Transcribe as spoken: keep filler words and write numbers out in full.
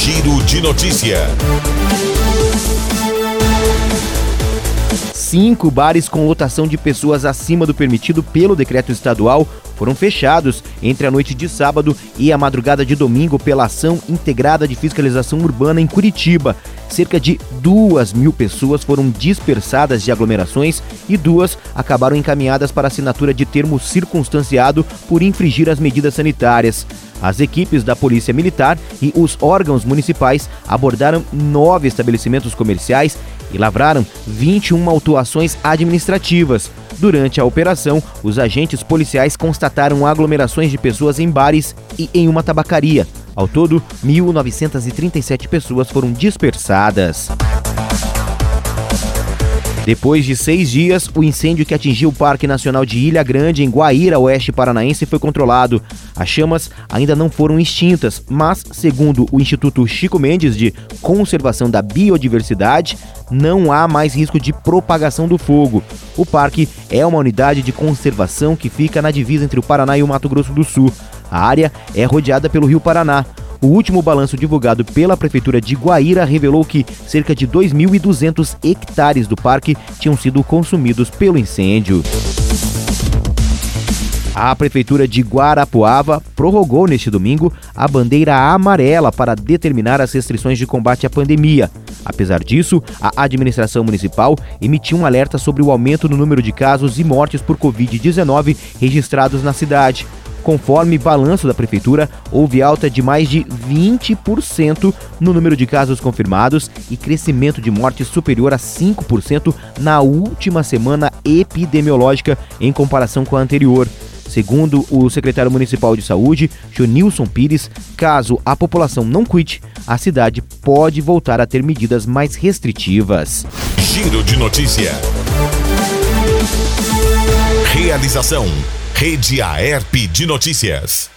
Giro de Notícia. Cinco bares com lotação de pessoas acima do permitido pelo decreto estadual foram fechados entre a noite de sábado e a madrugada de domingo pela Ação Integrada de Fiscalização Urbana em Curitiba. Cerca de duas mil pessoas foram dispersadas de aglomerações e duas acabaram encaminhadas para assinatura de termo circunstanciado por infringir as medidas sanitárias. As equipes da Polícia Militar e os órgãos municipais abordaram nove estabelecimentos comerciais e lavraram vinte e uma autuações administrativas. Durante a operação, os agentes policiais constataram aglomerações de pessoas em bares e em uma tabacaria. Ao todo, mil novecentas e trinta e sete pessoas foram dispersadas. Depois de seis dias, o incêndio que atingiu o Parque Nacional de Ilha Grande, em Guaíra, oeste paranaense, foi controlado. As chamas ainda não foram extintas, mas, segundo o Instituto Chico Mendes de Conservação da Biodiversidade, não há mais risco de propagação do fogo. O parque é uma unidade de conservação que fica na divisa entre o Paraná e o Mato Grosso do Sul. A área é rodeada pelo Rio Paraná. O último balanço divulgado pela Prefeitura de Guaíra revelou que cerca de dois mil e duzentos hectares do parque tinham sido consumidos pelo incêndio. A Prefeitura de Guarapuava prorrogou neste domingo a bandeira amarela para determinar as restrições de combate à pandemia. Apesar disso, a administração municipal emitiu um alerta sobre o aumento no número de casos e mortes por covid dezenove registrados na cidade. Conforme balanço da Prefeitura, houve alta de mais de vinte por cento no número de casos confirmados e crescimento de mortes superior a cinco por cento na última semana epidemiológica em comparação com a anterior. Segundo o secretário municipal de saúde, Jonilson Pires, caso a população não cuide, a cidade pode voltar a ter medidas mais restritivas. Giro de Notícia. Realização: Rede Aerp de Notícias.